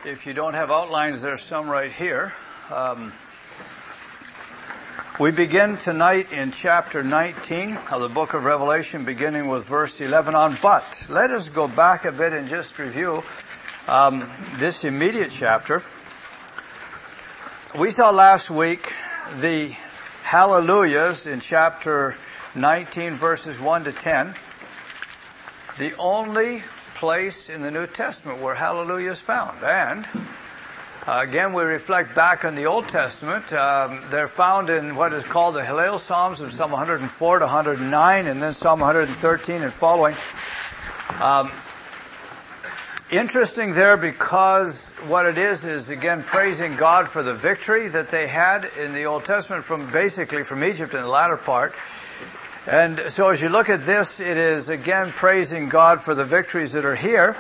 If you don't have outlines, there's some right here. We begin tonight in chapter 19 of the book of Revelation, beginning with verse 11 on. But let us go back a bit and just review this immediate chapter. We saw last week the hallelujahs in chapter 19, verses 1 to 10. The only place in the New Testament where hallelujah is found. And again, we reflect back on the Old Testament. They're found in what is called the Hallel Psalms in Psalm 104 to 109, and then Psalm 113 and following. Interesting there because what it is again praising God for the victory that they had in the Old Testament from Egypt in the latter part. And so as you look at this, it is again praising God for the victories that are here.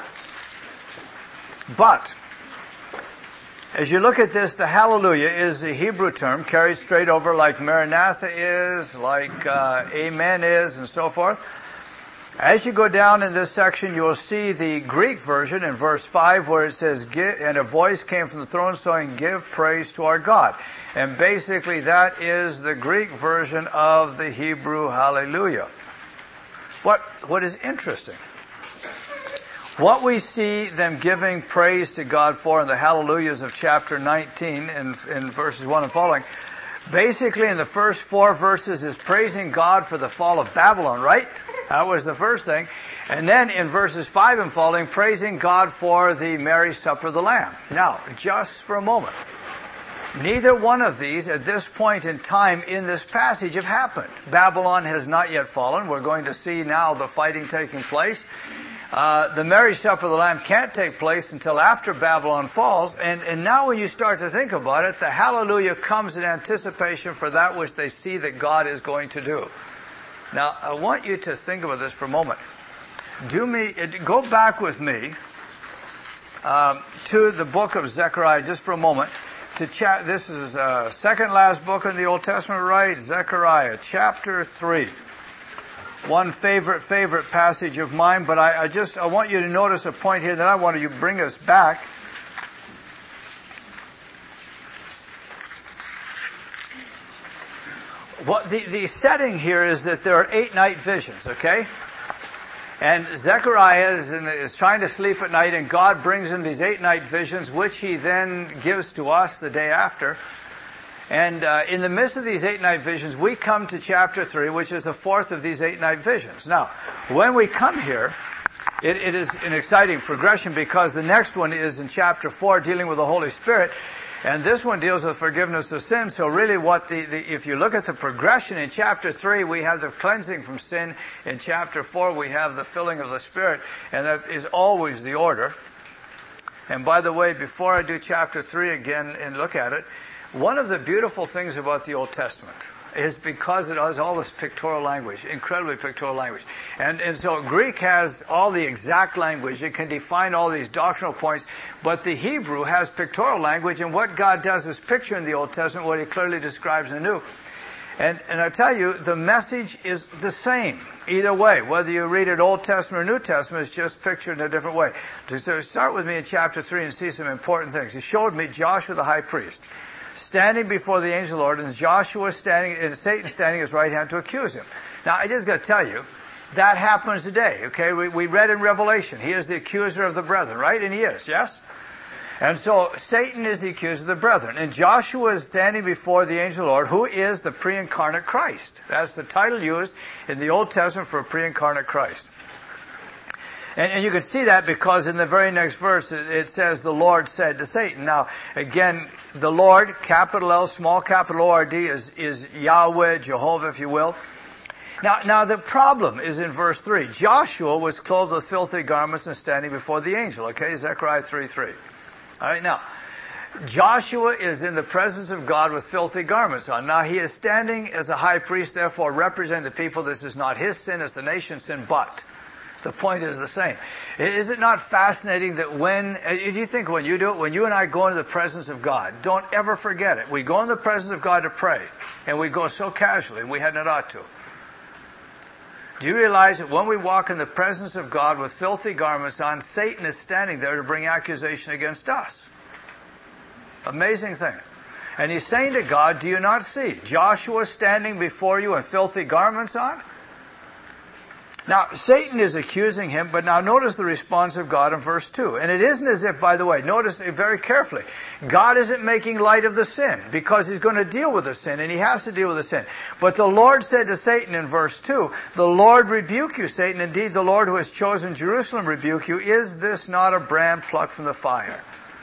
But as you look at this, the hallelujah is a Hebrew term carried straight over like Maranatha is, like Amen is, and so forth. As you go down in this section, you will see the Greek version in verse 5 where it says, and a voice came from the throne saying, give praise to our God. And basically that is the Greek version of the Hebrew hallelujah. What is interesting, what we see them giving praise to God for in the hallelujahs of chapter 19 in verses 1 and following, basically in the first 4 verses is praising God for the fall of Babylon, right? That was the first thing. And then in verses 5 and following, praising God for the marriage supper of the Lamb. Now, just for a moment, neither one of these at this point in time in this passage have happened. Babylon has not yet fallen. We're going to see now the fighting taking place. The marriage supper of the Lamb can't take place until after Babylon falls. And now when you start to think about it, the hallelujah comes in anticipation for that which they see that God is going to do. Now, I want you to think about this for a moment. Go back with me to the book of Zechariah just for a moment. This is second last book in the Old Testament, right? Zechariah chapter 3. One favorite passage of mine, but I want you to notice a point here that I want to bring us back. The setting here is that there are 8 night visions, okay? And Zechariah is trying to sleep at night, and God brings him these 8 night visions, which he then gives to us the day after. And in the midst of these 8 night visions, we come to chapter 3, which is the 4th of these 8 night visions. Now, when we come here, it is an exciting progression because the next one is in chapter 4, dealing with the Holy Spirit. And this one deals with forgiveness of sin. So really if you look at the progression in chapter 3, we have the cleansing from sin. In chapter 4, we have the filling of the Spirit. And that is always the order. And by the way, before I do chapter 3 again and look at it, one of the beautiful things about the Old Testament is because it has all this pictorial language, incredibly pictorial language. And so Greek has all the exact language. It can define all these doctrinal points. But the Hebrew has pictorial language, and what God does is picture in the Old Testament what he clearly describes in the New. And I tell you, the message is the same either way. Whether you read it Old Testament or New Testament, it's just pictured in a different way. So start with me in chapter 3 and see some important things. He showed me Joshua the high priest standing before the angel of the Lord, and Joshua standing, and Satan standing at his right hand to accuse him. Now, I just got to tell you, that happens today, okay? We read in Revelation, he is the accuser of the brethren, right? And he is, yes? And so, Satan is the accuser of the brethren. And Joshua is standing before the angel of the Lord, who is the pre-incarnate Christ. That's the title used in the Old Testament for a pre-incarnate Christ. And you can see that because in the very next verse it says, the Lord said to Satan. Now, again, the Lord, capital L, small capital O-R-D, is Yahweh, Jehovah, if you will. Now the problem is in verse 3. Joshua was clothed with filthy garments and standing before the angel. Okay, Zechariah 3:3. All right, now, Joshua is in the presence of God with filthy garments on. Now, he is standing as a high priest, therefore representing the people. This is not his sin, it's the nation's sin, but the point is the same. Is it not fascinating that do you think when you do it, when you and I go into the presence of God, don't ever forget it. We go in the presence of God to pray, and we go so casually, and we had not ought to. Do you realize that when we walk in the presence of God with filthy garments on, Satan is standing there to bring accusation against us? Amazing thing. And he's saying to God, do you not see Joshua standing before you in filthy garments on? Now, Satan is accusing him, but now notice the response of God in verse 2. And it isn't as if, by the way, notice it very carefully, God isn't making light of the sin, because he's going to deal with the sin, and he has to deal with the sin. But the Lord said to Satan in verse 2, the Lord rebuke you, Satan. Indeed, the Lord who has chosen Jerusalem rebuke you. Is this not a brand plucked from the fire?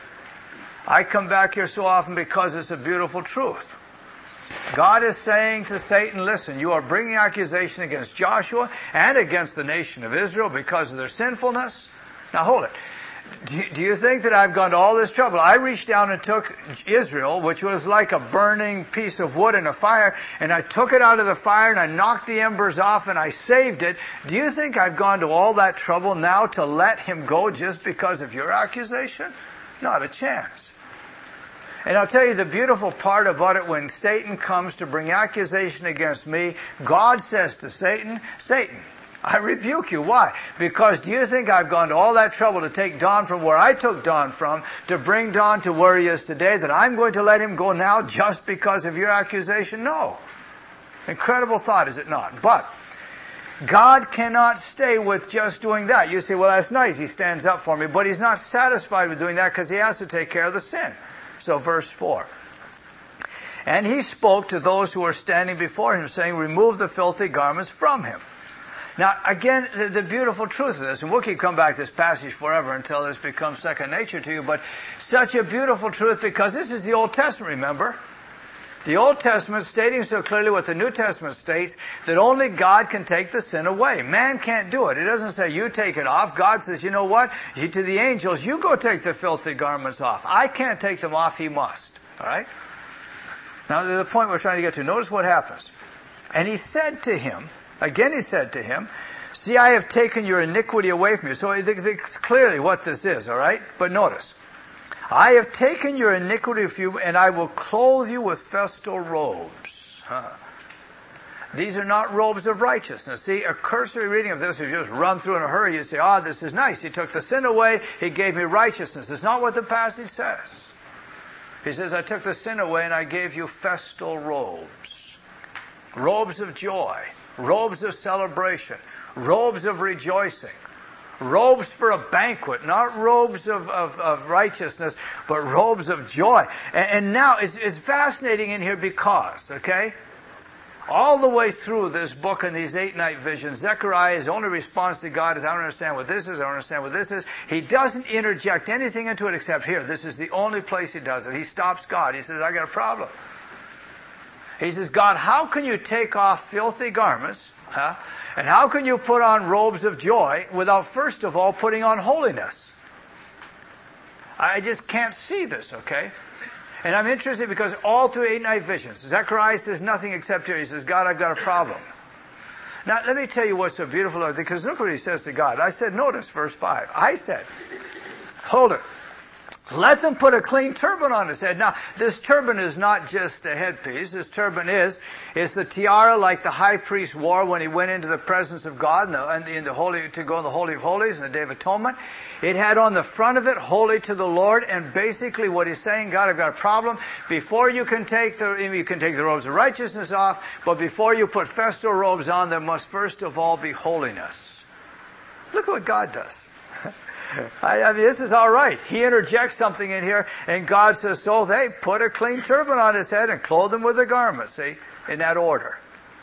I come back here so often because it's a beautiful truth. God is saying to Satan, listen, you are bringing accusation against Joshua and against the nation of Israel because of their sinfulness. Now hold it. Do you think that I've gone to all this trouble? I reached down and took Israel, which was like a burning piece of wood in a fire, and I took it out of the fire and I knocked the embers off and I saved it. Do you think I've gone to all that trouble now to let him go just because of your accusation? Not a chance. And I'll tell you the beautiful part about it, when Satan comes to bring accusation against me, God says to Satan, Satan, I rebuke you. Why? Because do you think I've gone to all that trouble to take Don from where I took Don from, to bring Don to where he is today, that I'm going to let him go now just because of your accusation? No. Incredible thought, is it not? But God cannot stay with just doing that. You say, well, that's nice. He stands up for me. But he's not satisfied with doing that because he has to take care of the sin. So verse 4. And he spoke to those who were standing before him, saying, remove the filthy garments from him. Now, again, the beautiful truth of this, and we'll keep coming back to this passage forever until this becomes second nature to you, but such a beautiful truth because this is the Old Testament, remember? The Old Testament stating so clearly what the New Testament states, that only God can take the sin away. Man can't do it. It doesn't say you take it off. God says, you know what? To the angels, you go take the filthy garments off. I can't take them off. He must. All right? Now, the point we're trying to get to, notice what happens. And he said to him, again he said to him, see, I have taken your iniquity away from you. So it's clearly what this is, all right? But notice. I have taken your iniquity from you, and I will clothe you with festal robes. These are not robes of righteousness. See, a cursory reading of this, if you just run through in a hurry, you say, this is nice. He took the sin away. He gave me righteousness. It's not what the passage says. He says, I took the sin away, and I gave you festal robes. Robes of joy. Robes of celebration. Robes of rejoicing. Robes for a banquet, not robes of righteousness, but robes of joy. And now, it's fascinating in here because, okay, all the way through this book and these 8 night visions, Zechariah's only response to God is, I don't understand what this is, I don't understand what this is. He doesn't interject anything into it except here. This is the only place he does it. He stops God. He says, I got a problem. He says, God, how can you take off filthy garments, and how can you put on robes of joy without first of all putting on holiness? I just can't see this, okay? And I'm interested because all through 8 night visions, Zechariah says nothing except here. He says, God, I've got a problem. Now, let me tell you what's so beautiful, because look what he says to God. I said, notice verse 5. I said, hold it. Let them put a clean turban on his head. Now, this turban is not just a headpiece. This turban is the tiara like the high priest wore when he went into the presence of God in the holy, to go in the Holy of Holies in the Day of Atonement. It had on the front of it, holy to the Lord, and basically what he's saying, God, I've got a problem. Before you can take the robes of righteousness off, but before you put festal robes on, there must first of all be holiness. Look at what God does. I mean, this is all right. He interjects something in here, and God says, so they put a clean turban on his head and clothe him with a garment, see, in that order.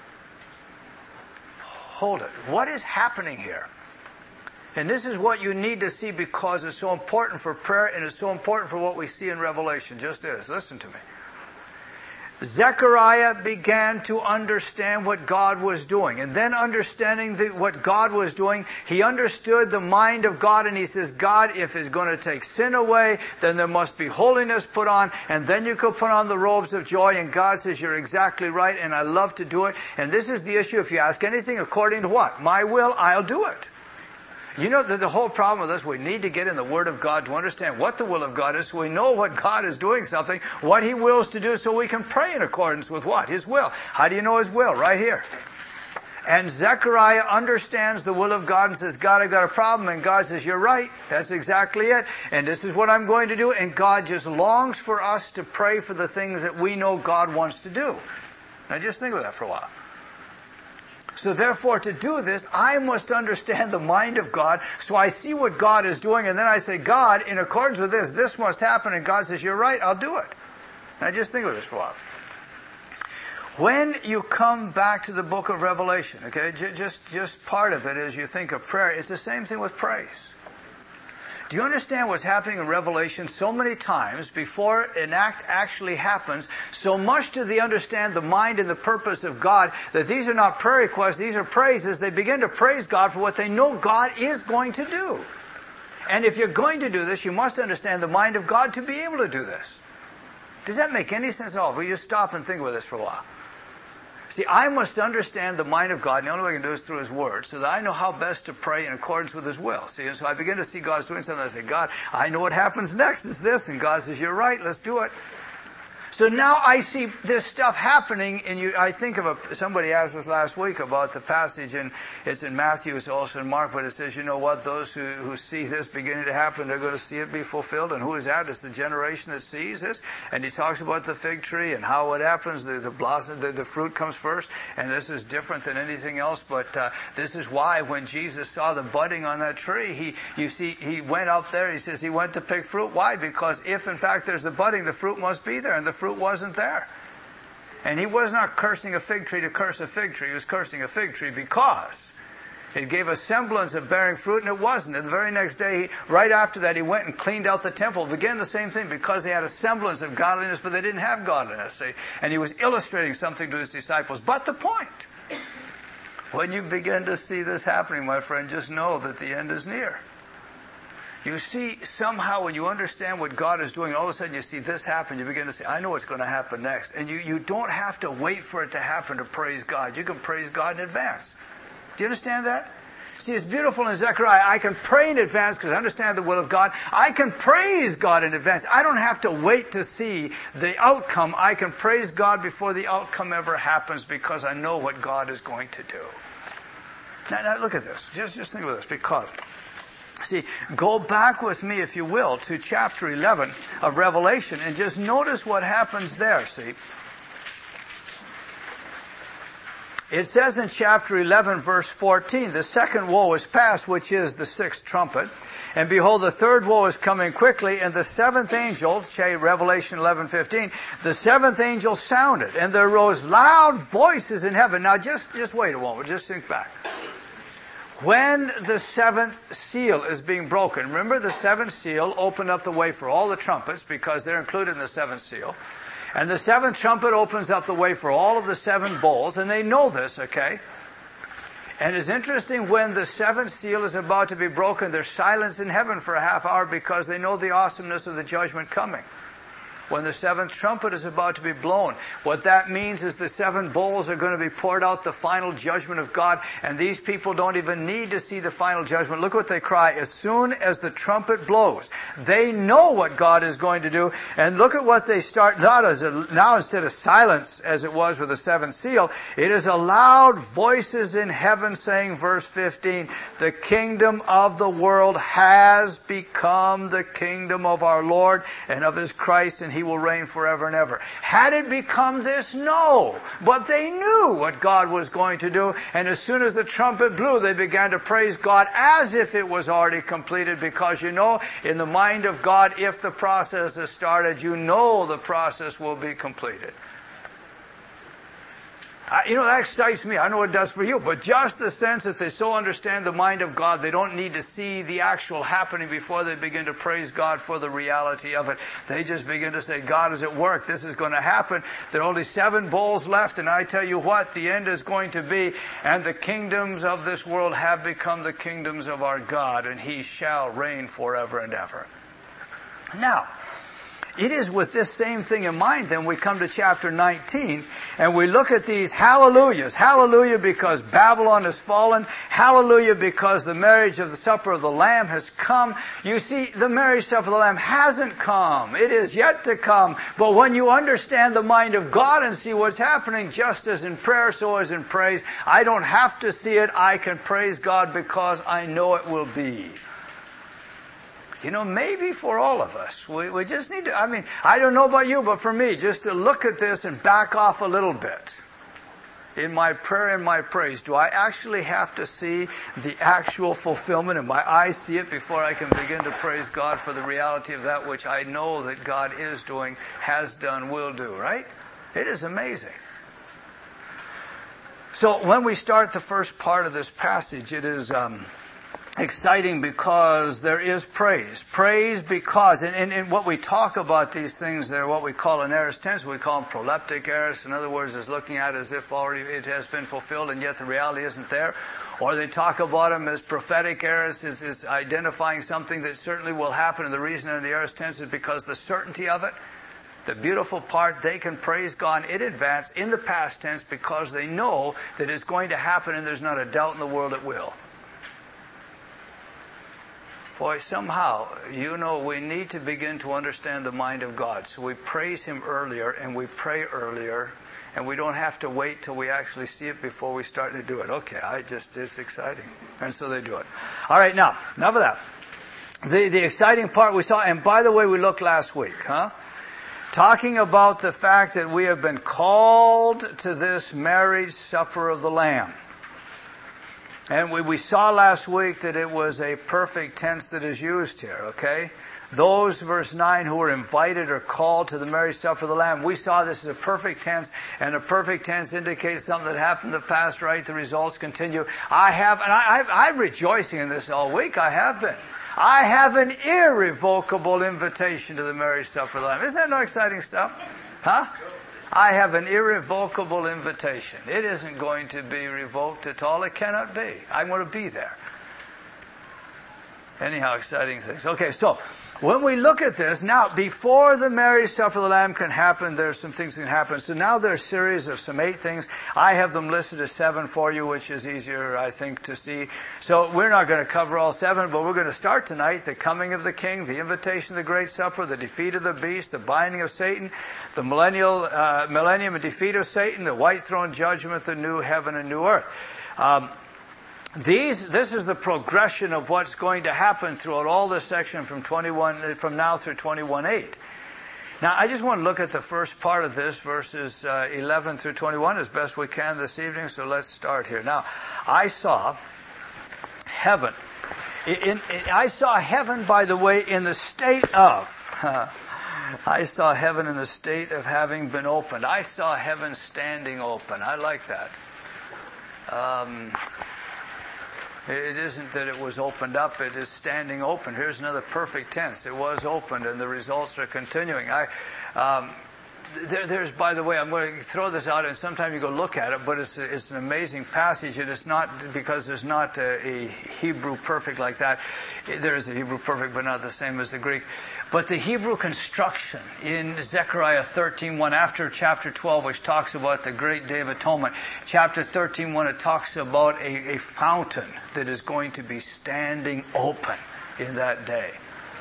Hold it. What is happening here? And this is what you need to see because it's so important for prayer and it's so important for what we see in Revelation. Just is. Listen to me. Zechariah began to understand what God was doing. And then understanding what God was doing, he understood the mind of God, and he says, God, if it's going to take sin away, then there must be holiness put on, and then you could put on the robes of joy. And God says, you're exactly right, and I love to do it. And this is the issue. If you ask anything according to what? My will, I'll do it. You know, the whole problem with this, we need to get in the Word of God to understand what the will of God is, so we know what God is doing something, what He wills to do, so we can pray in accordance with what? His will. How do you know His will? Right here. And Zechariah understands the will of God and says, God, I've got a problem. And God says, you're right. That's exactly it. And this is what I'm going to do. And God just longs for us to pray for the things that we know God wants to do. Now just think of that for a while. So therefore, to do this, I must understand the mind of God. So I see what God is doing. And then I say, God, in accordance with this must happen. And God says, you're right. I'll do it. Now just think of this for a while. When you come back to the book of Revelation, okay, just part of it as you think of prayer, it's the same thing with praise. Do you understand what's happening in Revelation so many times before an act actually happens? So much do they understand the mind and the purpose of God that these are not prayer requests, these are praises. They begin to praise God for what they know God is going to do. And if you're going to do this, you must understand the mind of God to be able to do this. Does that make any sense at all? Will you stop and think about this for a while? See, I must understand the mind of God, and the only way I can do it is through His Word, so that I know how best to pray in accordance with His will. See, and so I begin to see God's doing something, I say, God, I know what happens next is this, and God says, you're right, let's do it. So now I see this stuff happening, and I think of somebody asked us last week about the passage, and it's in Matthew, it's also in Mark, but it says, you know what, those who see this beginning to happen, they're going to see it be fulfilled. And who is that? It's the generation that sees this. And he talks about the fig tree and how it happens, the blossom, the fruit comes first, and this is different than anything else, but this is why when Jesus saw the budding on that tree, he went up there, he says he went to pick fruit. Why? Because if in fact there's the budding, the fruit must be there, and the fruit wasn't there. And he was not cursing a fig tree to curse a fig tree. He was cursing a fig tree because it gave a semblance of bearing fruit, and it wasn't. And the very next day, right after that, he went and cleaned out the temple. Again, the same thing, because they had a semblance of godliness, but they didn't have godliness. See? And he was illustrating something to his disciples. But the point, when you begin to see this happening, my friend, just know that the end is near. You see, somehow when you understand what God is doing, all of a sudden you see this happen, you begin to say, I know what's going to happen next. And you don't have to wait for it to happen to praise God. You can praise God in advance. Do you understand that? See, it's beautiful in Zechariah. I can pray in advance because I understand the will of God. I can praise God in advance. I don't have to wait to see the outcome. I can praise God before the outcome ever happens because I know what God is going to do. Now look at this. Just think of this. Because... see, go back with me, if you will, to chapter 11 of Revelation and just notice what happens there, see. It says in chapter 11, verse 14, the second woe is past, which is the sixth trumpet. And behold, the third woe is coming quickly, and the seventh angel, Revelation 11:15, the seventh angel sounded, and there rose loud voices in heaven. Now just wait a moment, just think back. When the seventh seal is being broken, remember the seventh seal opened up the way for all the trumpets because they're included in the seventh seal. And the seventh trumpet opens up the way for all of the seven bowls, and they know this, okay? And it's interesting, when the seventh seal is about to be broken, there's silence in heaven for a half hour because they know the awesomeness of the judgment coming. When the seventh trumpet is about to be blown, what that means is the seven bowls are going to be poured out, the final judgment of God, and these people don't even need to see the final judgment. Look what they cry. As soon as the trumpet blows, they know what God is going to do, and look at what they start, now instead of silence as it was with the seventh seal, it is a loud voices in heaven saying, verse 15, the kingdom of the world has become the kingdom of our Lord and of His Christ, and He will reign forever and ever. Had it become this? No. But they knew what God was going to do, and as soon as the trumpet blew, they began to praise God as if it was already completed, because you know, in the mind of God, if the process is started, you know the process will be completed. That excites me. I know it does for you. But just the sense that they so understand the mind of God, they don't need to see the actual happening before they begin to praise God for the reality of it. They just begin to say, God is at work. This is going to happen. There are only 7 bowls left. And I tell you what, the end is going to be. And the kingdoms of this world have become the kingdoms of our God. And He shall reign forever and ever. Now, It is with this same thing in mind then we come to chapter 19 and we look at these hallelujahs. Hallelujah because Babylon has fallen. Hallelujah because the marriage of the supper of the Lamb has come. You see, the marriage supper of the Lamb hasn't come. It is yet to come. But when you understand the mind of God and see what's happening, just as in prayer, so as in praise, I don't have to see it. I can praise God because I know it will be. You know, maybe for all of us, we just need to, I don't know about you, but for me, just to look at this and back off a little bit. In my prayer and my praise, do I actually have to see the actual fulfillment and my eyes see it before I can begin to praise God for the reality of that which I know that God is doing, has done, will do, right? It is amazing. So when we start the first part of this passage, it is exciting because there is praise. Praise because, and what we talk about these things, they're what we call an aorist tense. We call them proleptic aorist. In other words, it's looking at it as if already it has been fulfilled and yet the reality isn't there. Or they talk about them as prophetic aorist, is identifying something that certainly will happen. And the reason in the aorist tense is because the certainty of it. The beautiful part, they can praise God in advance in the past tense because they know that it's going to happen and there's not a doubt in the world it will. Boy, somehow, we need to begin to understand the mind of God. So we praise Him earlier and we pray earlier and we don't have to wait till we actually see it before we start to do it. Okay, it's exciting. And so they do it. All right, now, enough of that. The exciting part we saw, and by the way, we looked last week, talking about the fact that we have been called to this marriage supper of the Lamb. And we saw last week that it was a perfect tense that is used here, okay? Those, verse 9, who are invited or called to the marriage supper of the Lamb. We saw this as a perfect tense, and a perfect tense indicates something that happened in the past, right? The results continue. I'm rejoicing in this all week. I have been. I have an irrevocable invitation to the marriage supper of the Lamb. Isn't that no exciting stuff? Huh? I have an irrevocable invitation. It isn't going to be revoked at all. It cannot be. I'm going to be there. Anyhow, exciting things. Okay, so when we look at this, now, before the marriage supper of the Lamb can happen, there's some things that can happen. So now there's a series of some 8 things. I have them listed as 7 for you, which is easier, I think, to see. So we're not going to cover all 7, but we're going to start tonight. The coming of the King, the invitation of the great supper, the defeat of the beast, the binding of Satan, the millennium and defeat of Satan, the white throne judgment, the new heaven and new earth. This is the progression of what's going to happen throughout all this section from now through 21:8. Now, I just want to look at the first part of this, verses 11 through 21, as best we can this evening. So let's start here. Now, I saw heaven. I saw heaven, by the way, in the state of. I saw heaven in the state of having been opened. I saw heaven standing open. I like that. It isn't that it was opened up, it is standing open. Here's another perfect tense. It was opened and the results are continuing. There's, by the way, I'm going to throw this out and sometime you go look at it, but it's an amazing passage. It is not, because there's not a Hebrew perfect like that. There is a Hebrew perfect, but not the same as the Greek. But the Hebrew construction in Zechariah 13:1, after chapter 12, which talks about the great day of atonement, chapter 13:1, it talks about a fountain that is going to be standing open in that day.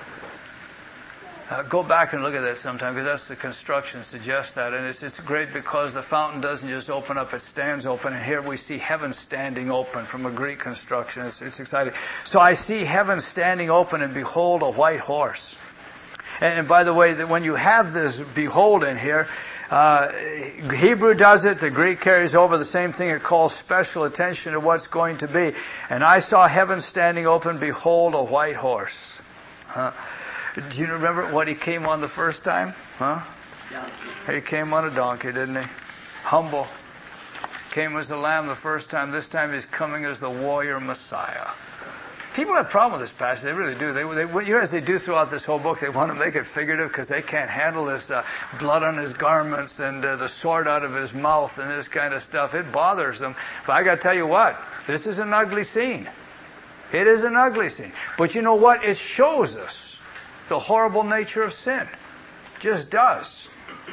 Go back and look at that sometime, because that's the construction suggests that. And it's great because the fountain doesn't just open up, it stands open. And here we see heaven standing open from a Greek construction. It's exciting. So I see heaven standing open, and behold, a white horse. And by the way, that when you have this behold in here, Hebrew does it, the Greek carries over the same thing. It calls special attention to what's going to be. And I saw heaven standing open, behold, a white horse. Do you remember what he came on the first time? He came on a donkey, didn't he? Humble. Came as a lamb the first time. This time he's coming as the warrior Messiah. People have a problem with this passage. They really do. As they do throughout this whole book, they want to make it figurative because they can't handle this blood on his garments and the sword out of his mouth and this kind of stuff. It bothers them. But I got to tell you what, this is an ugly scene. It is an ugly scene. But you know what? It shows us the horrible nature of sin. Just does.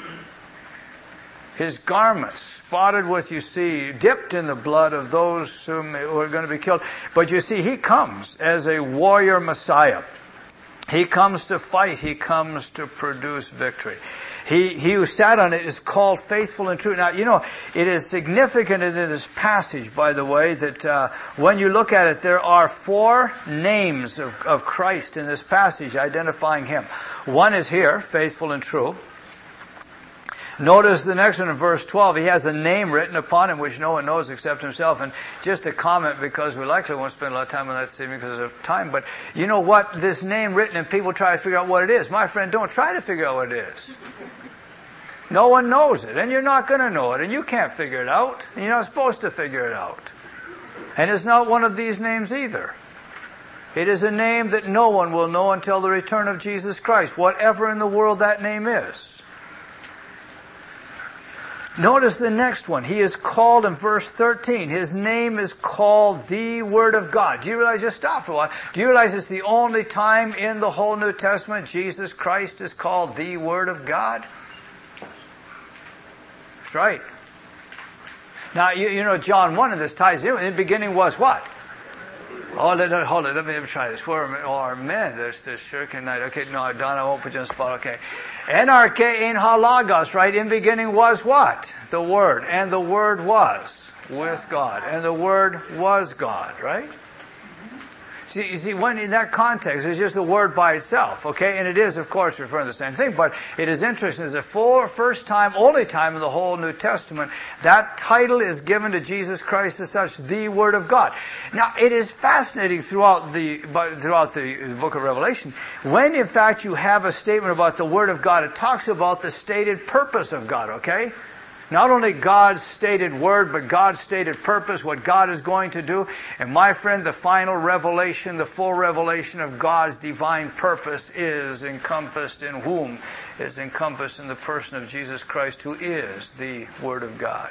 His garments spotted with, you see, dipped in the blood of those who are going to be killed. But you see, he comes as a warrior Messiah. He comes to fight. He comes to produce victory. He who sat on it is called faithful and true. Now, you know, it is significant in this passage, by the way, that when you look at it, there are 4 names of Christ in this passage identifying Him. One is here, faithful and true. Notice the next one in verse 12. He has a name written upon Him which no one knows except Himself. And just a comment, because we likely won't spend a lot of time on that statement because of time. But you know what? This name written, and people try to figure out what it is. My friend, don't try to figure out what it is. No one knows it, and you're not going to know it, and you can't figure it out, and you're not supposed to figure it out. And it's not one of these names either. It is a name that no one will know until the return of Jesus Christ, whatever in the world that name is. Notice the next one. He is called in verse 13. His name is called the Word of God. Do you realize, just stop for a while, do you realize it's the only time in the whole New Testament Jesus Christ is called the Word of God? That's right. Now, you know, John 1 in this ties in. In the beginning was what? Hold it. Let me try this. Where are men? There's shirking night. Okay, no, Don, I won't put you on the spot. Okay. Enarche ein halagos, right? In beginning was what? The Word. And the Word was with God. And the Word was God, right? You see, when in that context, it's just the word by itself, okay? And it is, of course, referring to the same thing, but it is interesting. It's the first time, only time in the whole New Testament, that title is given to Jesus Christ as such, the Word of God. Now, it is fascinating throughout the book of Revelation, when in fact you have a statement about the Word of God, it talks about the stated purpose of God, okay? Not only God's stated word, but God's stated purpose, what God is going to do. And my friend, the final revelation, the full revelation of God's divine purpose is encompassed in whom? Is encompassed in the person of Jesus Christ, who is the Word of God.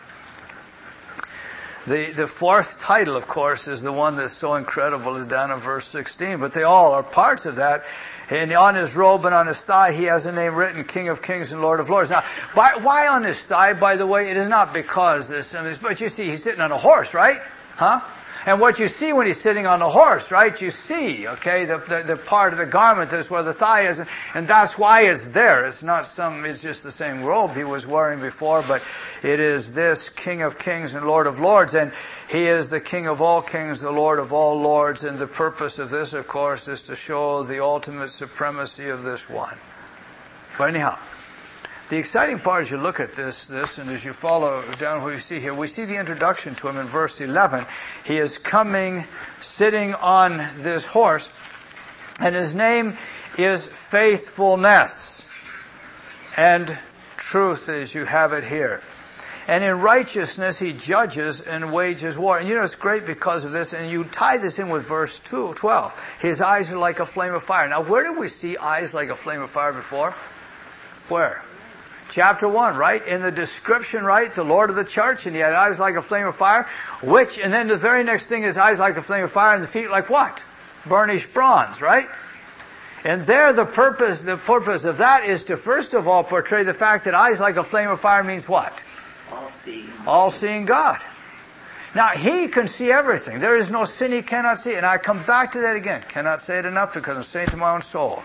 The 4th title, of course, is the one that's so incredible, is down in verse 16. But they all are parts of that. And on his robe and on his thigh, he has a name written, King of Kings and Lord of Lords. Now, why on his thigh, by the way? It is not because this, but you see, he's sitting on a horse, right? Huh? And what you see when he's sitting on a horse, right? You see, okay, the part of the garment that's where the thigh is, and that's why it's there. It's not it's just the same robe he was wearing before, but it is this King of Kings and Lord of Lords, and he is the King of all kings, the Lord of all lords, and the purpose of this, of course, is to show the ultimate supremacy of this one. But anyhow, the exciting part as you look at this, and as you follow down what you see here, we see the introduction to him in verse 11. He is coming, sitting on this horse, and his name is Faithfulness and Truth, as you have it here. And in righteousness he judges and wages war. And you know, it's great because of this, and you tie this in with verse 12. His eyes are like a flame of fire. Now, where did we see eyes like a flame of fire before? Where? Chapter 1, right? In the description, right? The Lord of the church, and he had eyes like a flame of fire, and then the very next thing is eyes like a flame of fire, and the feet like what? Burnished bronze, right? And there the purpose of that is to first of all portray the fact that eyes like a flame of fire means what? All-seeing. All-seeing God. Now, he can see everything. There is no sin he cannot see. And I come back to that again. Cannot say it enough because I'm saying to my own soul.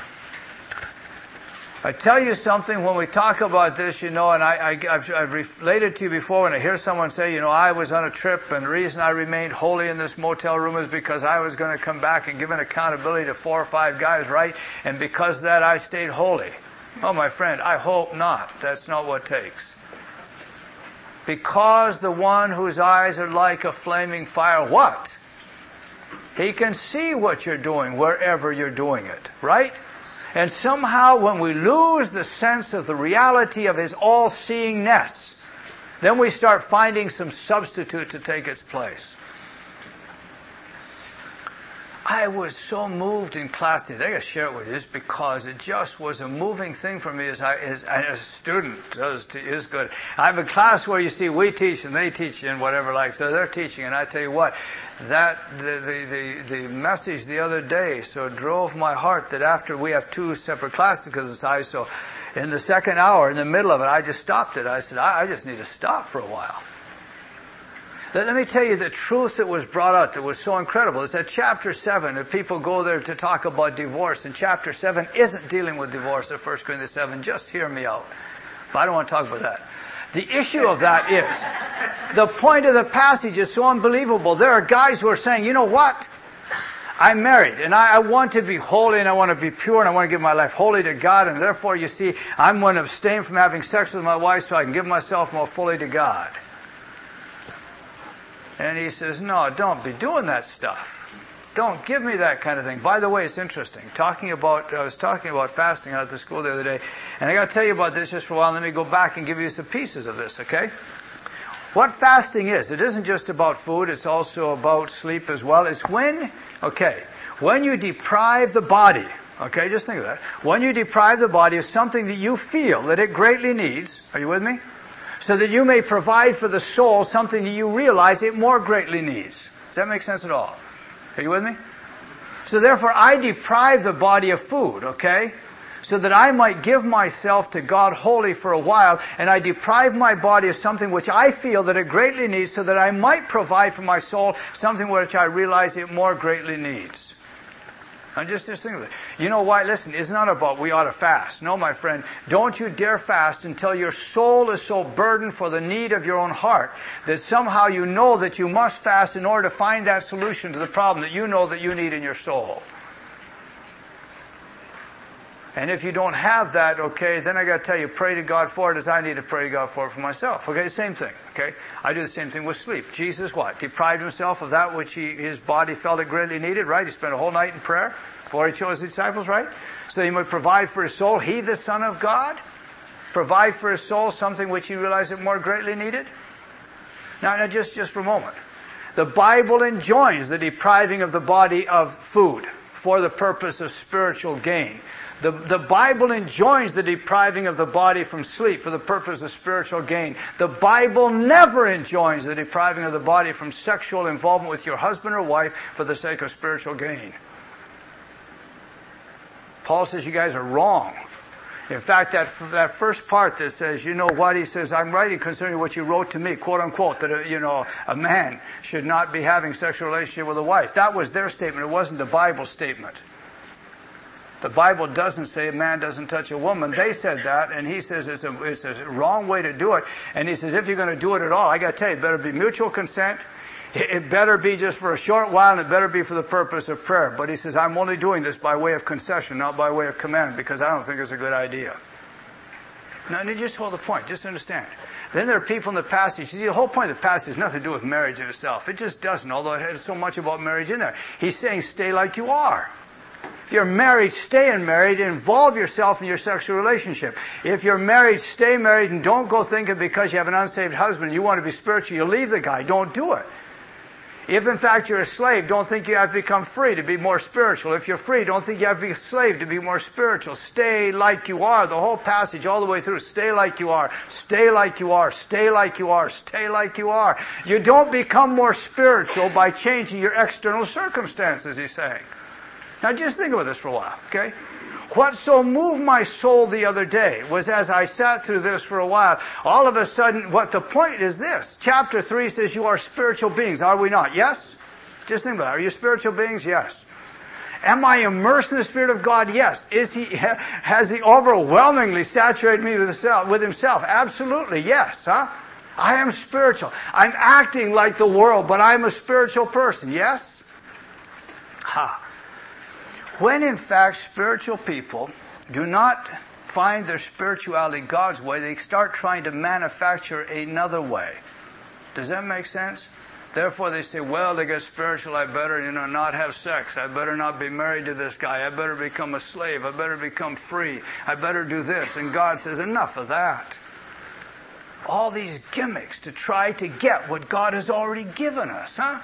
I tell you something, when we talk about this, you know, and I've related to you before when I hear someone say, you know, I was on a trip and the reason I remained holy in this motel room is because I was going to come back and give an accountability to 4 or 5 guys, right? And because of that I stayed holy. Oh, my friend, I hope not. That's not what it takes. Because the one whose eyes are like a flaming fire, what? He can see what you're doing wherever you're doing it, right? And somehow when we lose the sense of the reality of his all-seeingness, then we start finding some substitute to take its place. I was so moved in class today. I got to share it with you just because it just was a moving thing for me as a student is good. I have a class where you see we teach and they teach and whatever like, so they're teaching, and I tell you what, that the message the other day so drove my heart that after we have 2 separate classes because it's high, so in the second hour, in the middle of it, I just stopped it. I said, I just need to stop for a while. Let me tell you the truth that was brought out that was so incredible is that chapter 7, if people go there to talk about divorce, and chapter 7 isn't dealing with divorce of 1 Corinthians 7. Just hear me out. But I don't want to talk about that. The issue of that is, the point of the passage is so unbelievable. There are guys who are saying, you know what? I'm married, and I want to be holy, and I want to be pure, and I want to give my life wholly to God, and therefore, you see, I'm going to abstain from having sex with my wife so I can give myself more fully to God. And he says, no, don't be doing that stuff. Don't give me that kind of thing. By the way, it's interesting. I was talking about fasting out at the school the other day, and I got to tell you about this just for a while. Let me go back and give you some pieces of this, okay? What fasting is, it isn't just about food, it's also about sleep as well. It's when you deprive the body, okay, just think of that. When you deprive the body of something that you feel that it greatly needs, are you with me? So that you may provide for the soul something that you realize it more greatly needs. Does that make sense at all? Are you with me? So therefore, I deprive the body of food, okay? So that I might give myself to God wholly for a while, and I deprive my body of something which I feel that it greatly needs, so that I might provide for my soul something which I realize it more greatly needs. And just think of it. You know why? Listen, it's not about we ought to fast. No, my friend, don't you dare fast until your soul is so burdened for the need of your own heart that somehow you know that you must fast in order to find that solution to the problem that you know that you need in your soul. And if you don't have that, okay, then I got to tell you, pray to God for it as I need to pray to God for it for myself. Okay, same thing. Okay, I do the same thing with sleep. Jesus, what? Deprived himself of that which his body felt it greatly needed, right? He spent a whole night in prayer before he chose his disciples, right? So he might provide for his soul. He, the Son of God, provide for his soul something which he realized it more greatly needed. Now just for a moment. The Bible enjoins the depriving of the body of food for the purpose of spiritual gain. The Bible enjoins the depriving of the body from sleep for the purpose of spiritual gain. The Bible never enjoins the depriving of the body from sexual involvement with your husband or wife for the sake of spiritual gain. Paul says you guys are wrong. In fact, that first part that says, you know what, he says, I'm writing concerning what you wrote to me, quote unquote, that a man should not be having sexual relationship with a wife. That was their statement. It wasn't the Bible statement. The Bible doesn't say a man doesn't touch a woman. They said that, and he says it's a wrong way to do it. And he says if you're going to do it at all, I got to tell you, it better be mutual consent. It better be just for a short while, and it better be for the purpose of prayer. But he says, I'm only doing this by way of concession, not by way of command, because I don't think it's a good idea. Now, just hold the point. Just understand. Then there are people in the passage. You see, the whole point of the passage has nothing to do with marriage in itself. It just doesn't, although it has so much about marriage in there. He's saying, stay like you are. If you're married, stay married. Involve yourself in your sexual relationship. If you're married, stay married, and don't go thinking because you have an unsaved husband, you want to be spiritual, you leave the guy. Don't do it. If in fact you're a slave, don't think you have to become free to be more spiritual. If you're free, don't think you have to be a slave to be more spiritual. Stay like you are. The whole passage all the way through. Stay like you are. Stay like you are. Stay like you are. Stay like you are. You don't become more spiritual by changing your external circumstances, he's saying. Now just think about this for a while, okay? What so moved my soul the other day was as I sat through this for a while, all of a sudden, what the point is this. Chapter 3 says you are spiritual beings, are we not? Yes? Just think about it. Are you spiritual beings? Yes. Am I immersed in the Spirit of God? Yes. Has He overwhelmingly saturated me with Himself? Absolutely, yes. Huh? I am spiritual. I'm acting like the world, but I'm a spiritual person. Yes? Ha. When in fact spiritual people do not find their spirituality God's way, they start trying to manufacture another way. Does that make sense? Therefore they say, well, to get spiritual, I better, not have sex. I better not be married to this guy. I better become a slave. I better become free. I better do this. And God says, enough of that. All these gimmicks to try to get what God has already given us, huh?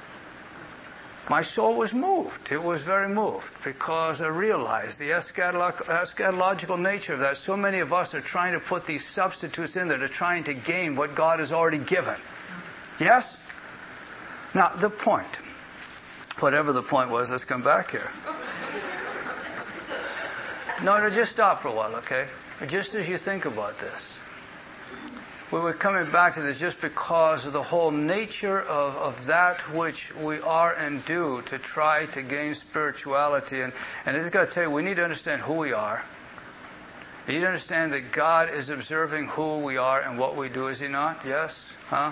My soul was moved. It was very moved because I realized the eschatological nature of that. So many of us are trying to put these substitutes in there to trying to gain what God has already given. Yes? Now, the point, whatever the point was, let's come back here. No, just stop for a while, okay? just as you think about this, we're coming back to this just because of the whole nature of that which we are and do to try to gain spirituality. And I just got to tell you, we need to understand who we are. You need to understand that God is observing who we are and what we do, is He not? Yes? Huh?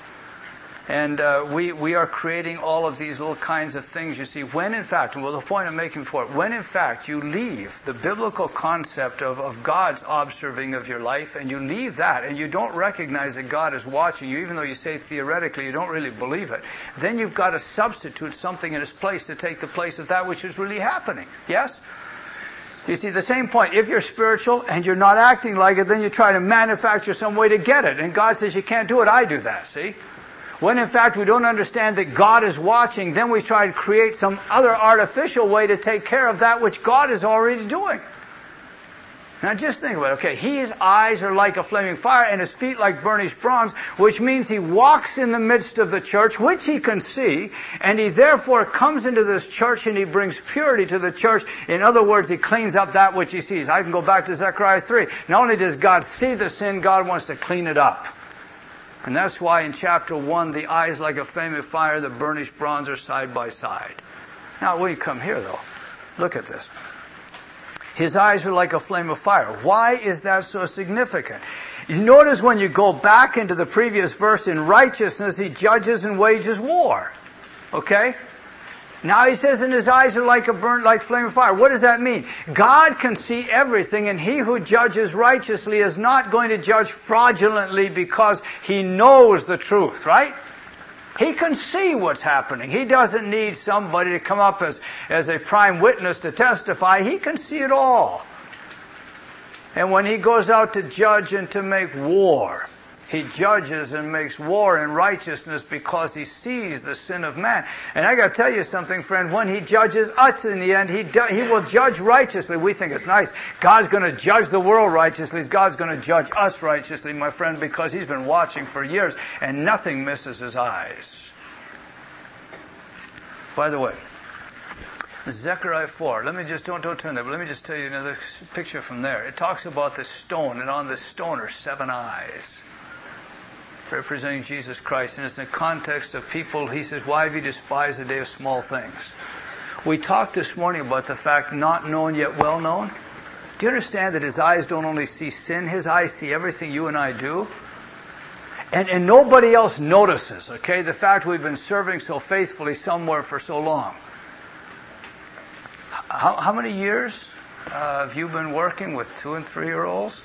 And we are creating all of these little kinds of things, you see, when in fact, and the point I'm making for it, when in fact you leave the biblical concept of God's observing of your life, and you leave that, and you don't recognize that God is watching you, even though you say theoretically you don't really believe it, then you've got to substitute something in its place to take the place of that which is really happening. Yes? You see, the same point, if you're spiritual and you're not acting like it, then you try to manufacture some way to get it. And God says, you can't do it, I do that, see? When in fact we don't understand that God is watching, then we try to create some other artificial way to take care of that which God is already doing. Now just think about it. Okay, His eyes are like a flaming fire and His feet like burnished bronze, which means He walks in the midst of the church, which He can see, and He therefore comes into this church and He brings purity to the church. In other words, He cleans up that which He sees. I can go back to Zechariah 3. Not only does God see the sin, God wants to clean it up. And that's why in chapter 1, the eyes like a flaming fire, the burnished bronze are side by side. Now, when you come here, though, look at this. His eyes are like a flame of fire. Why is that so significant? You notice when you go back into the previous verse, in righteousness, He judges and wages war. Okay? Now He says, and His eyes are like flame of fire. What does that mean? God can see everything, and He who judges righteously is not going to judge fraudulently because He knows the truth, right? He can see what's happening. He doesn't need somebody to come up as a prime witness to testify. He can see it all. And when He goes out to judge and to make war, He judges and makes war in righteousness because He sees the sin of man. And I got to tell you something, friend. When He judges us in the end, He will judge righteously. We think it's nice. God's going to judge the world righteously. God's going to judge us righteously, my friend, because He's been watching for years and nothing misses His eyes. By the way, Zechariah 4. Let me just, don't turn there, but let me just tell you another picture from there. It talks about the stone, and on the stone are 7 eyes. Representing Jesus Christ, and it's in the context of people. He says, why have you despised the day of small things? We talked this morning about the fact not known yet well known. Do you understand that His eyes don't only see sin, His eyes see everything you and I do? And nobody else notices, okay, the fact we've been serving so faithfully somewhere for so long. How many years have you been working with 2- and 3-year-olds?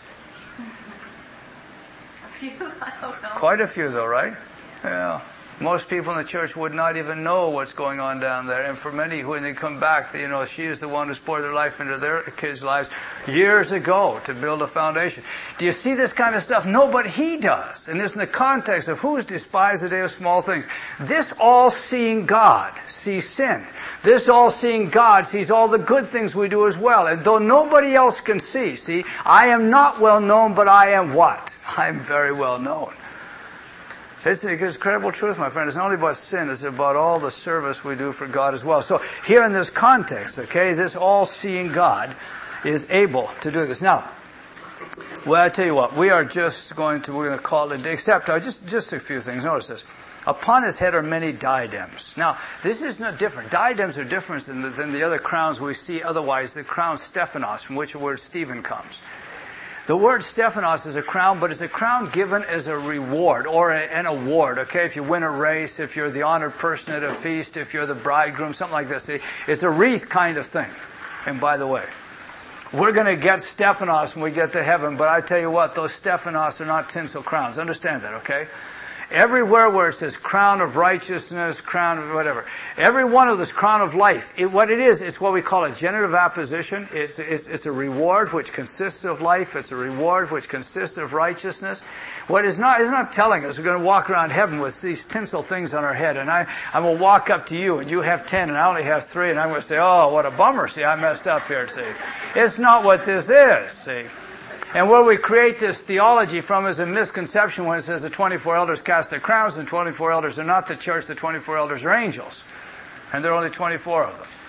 I don't know. Quite a few, though, right? Yeah. Most people in the church would not even know what's going on down there. And for many, when they come back, she is the one who's poured their life into their kids' lives years ago to build a foundation. Do you see this kind of stuff? No, but He does. And it's in the context of who's despised the day of small things. This all-seeing God sees sin. This all-seeing God sees all the good things we do as well. And though nobody else can see, I am not well known, but I am what? I am very well known. It's an incredible truth, my friend. It's not only about sin, it's about all the service we do for God as well. So here in this context, okay, this all-seeing God is able to do this. Now, well, I tell you what, we're going to call it a day, except just a few things. Notice this. Upon His head are many diadems. Now, this is not different. Diadems are different than the other crowns we see otherwise. The crown Stephanos, from which the word Stephen comes. The word Stephanos is a crown, but it's a crown given as a reward or an award, okay? If you win a race, if you're the honored person at a feast, if you're the bridegroom, something like this. It's a wreath kind of thing. And by the way, we're going to get Stephanos when we get to heaven, but I tell you what, those Stephanos are not tinsel crowns. Understand that, okay? Everywhere where it says crown of righteousness, crown of whatever, every one of this crown of life, it's what we call a generative apposition. It's a reward which consists of life. It's a reward which consists of righteousness. What is not telling us we're going to walk around heaven with these tinsel things on our head, and I will walk up to you, and you have 10, and I only have 3, and I'm going to say, oh, what a bummer, see, I messed up here, see. It's not what this is, see. And where we create this theology from is a misconception when it says the 24 elders cast their crowns, and 24 elders are not the church, the 24 elders are angels. And there are only 24 of them.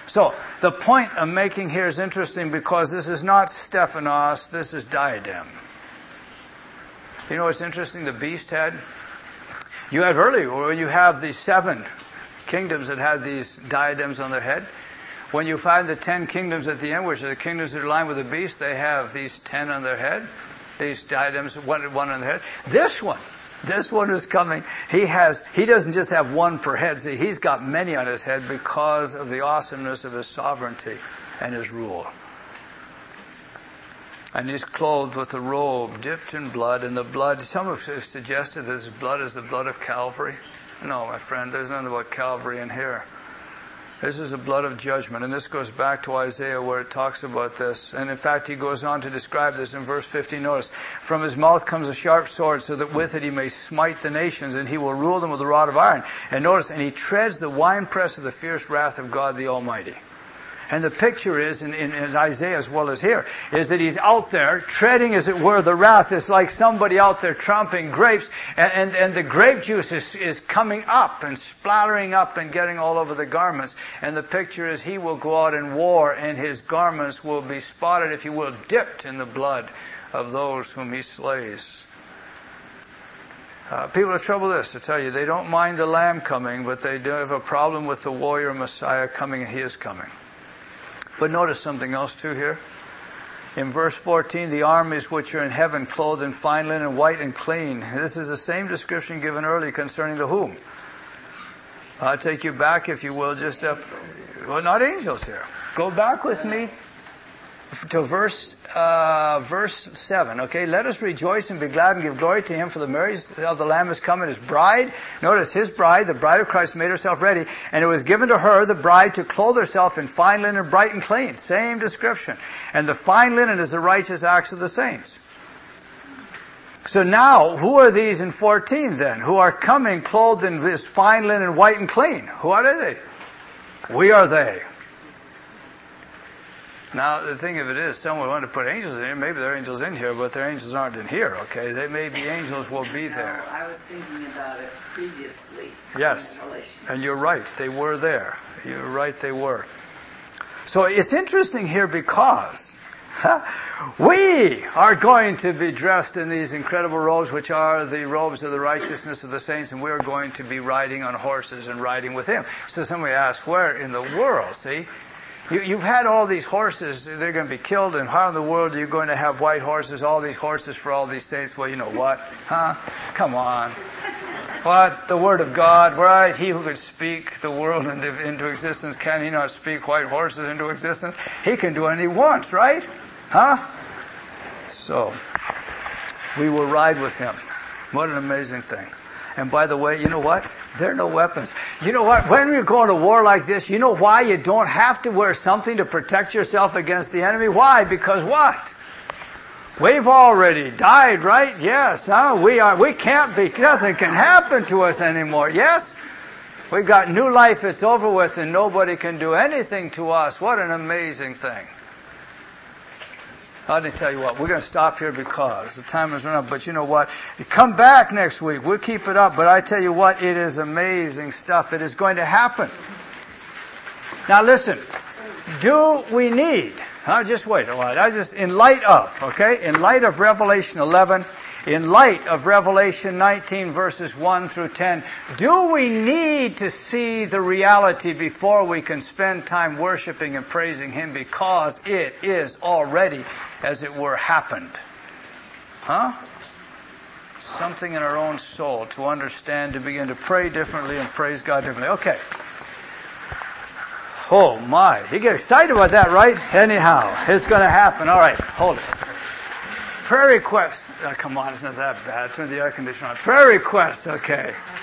So, the point I'm making here is interesting because this is not Stephanos, this is diadem. You know what's interesting? The beast had? You had earlier, when you have these 7 kingdoms that had these diadems on their head. When you find the 10 kingdoms at the end, which are the kingdoms that are aligned with the beast, they have these 10 on their head. These diadems, one on their head. This one is coming. He doesn't just have one per head. See, he's got many on his head because of the awesomeness of his sovereignty and his rule. And he's clothed with a robe dipped in blood, and the blood, some have suggested that his blood is the blood of Calvary. No, my friend, there's nothing about Calvary in here. This is the blood of judgment, and this goes back to Isaiah where it talks about this. And in fact, he goes on to describe this in verse 15. Notice, from his mouth comes a sharp sword, so that with it he may smite the nations, and he will rule them with a rod of iron. And notice, and he treads the winepress of the fierce wrath of God the Almighty. And the picture is, in Isaiah as well as here, is that he's out there treading, as it were, the wrath. It's like somebody out there tromping grapes, and the grape juice is coming up and splattering up and getting all over the garments. And the picture is he will go out in war, and his garments will be spotted, if you will, dipped in the blood of those whom he slays. People have trouble with this, I tell you. They don't mind the Lamb coming, but they do have a problem with the warrior Messiah coming, and he is coming. But notice something else too here. In verse 14, the armies which are in heaven clothed in fine linen, white and clean. This is the same description given earlier concerning the whom. I'll take you back, if you will, just up. Well, not angels here. Go back with me to verse 7. Okay, let us rejoice and be glad and give glory to him, for the marriage of the Lamb is come, and his bride. Notice, his bride, the bride of Christ, made herself ready, and it was given to her, the bride, to clothe herself in fine linen, bright and clean. Same description. And the fine linen is the righteous acts of the saints. So now, who are these in 14 then, who are coming clothed in this fine linen, white and clean? Who are they? We are they. Now, the thing of it is, someone wanted to put angels in here. Maybe there are angels in here, but their angels aren't in here, okay? They may be angels will be there. No, I was thinking about it previously. Yes, and you're right. They were there. You're right, they were. So it's interesting here because we are going to be dressed in these incredible robes, which are the robes of the righteousness of the saints, and we're going to be riding on horses and riding with him. So somebody asks, where in the world, see? You've had all these horses, they're going to be killed, and how in the world are you going to have white horses, all these horses for all these saints? Well, you know what? Come on. What? The Word of God, right? He who could speak the world into existence, can he not speak white horses into existence? He can do anything he wants, right? So, we will ride with him. What an amazing thing. And by the way, you know what? There are no weapons. You know what? When you're going to war like this, you know why you don't have to wear something to protect yourself against the enemy? Why? Because what? We've already died, right? Yes, we can't be, nothing can happen to us anymore. Yes? We've got new life, it's over with, and nobody can do anything to us. What an amazing thing. I didn't tell you what, we're going to stop here because the time has run out. But you know what? You come back next week. We'll keep it up. But I tell you what, it is amazing stuff. It is going to happen. Now listen, do we need, just wait a while. In light of Revelation 11, in light of Revelation 19 verses 1 through 10, do we need to see the reality before we can spend time worshiping and praising him, because it is already, as it were, happened? Something in our own soul to understand, to begin to pray differently and praise God differently. Okay. Oh my, you get excited about that, right? Anyhow, it's going to happen. All right, hold it. Prayer requests. Oh, come on, it's not that bad. Turn the air conditioner on. Prayer requests, okay.